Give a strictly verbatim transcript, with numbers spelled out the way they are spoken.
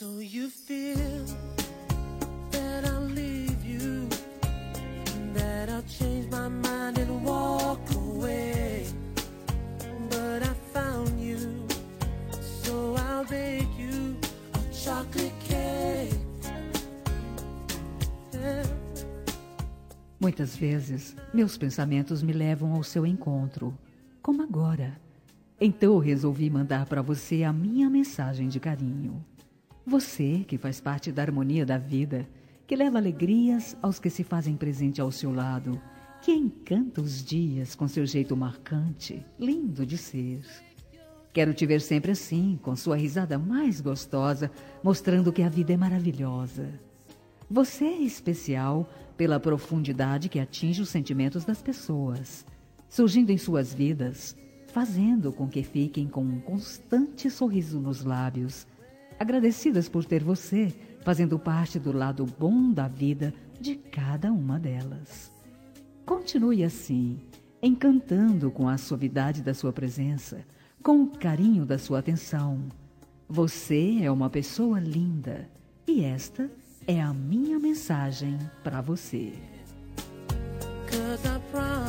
So you feel that I'll leave you, that I'll change my mind and walk away, but I found you, so I'll bake you a chocolate cake. Yeah. Muitas vezes, meus pensamentos me levam ao seu encontro, como agora. Então eu resolvi mandar para você a minha mensagem de carinho. Você, que faz parte da harmonia da vida, que leva alegrias aos que se fazem presente ao seu lado, que encanta os dias com seu jeito marcante, lindo de ser. Quero te ver sempre assim, com sua risada mais gostosa, mostrando que a vida é maravilhosa. Você é especial pela profundidade que atinge os sentimentos das pessoas, surgindo em suas vidas, fazendo com que fiquem com um constante sorriso nos lábios, agradecidas por ter você fazendo parte do lado bom da vida de cada uma delas. Continue assim, encantando com a suavidade da sua presença, com o carinho da sua atenção. Você é uma pessoa linda e esta é a minha mensagem para você. 'Cause I promise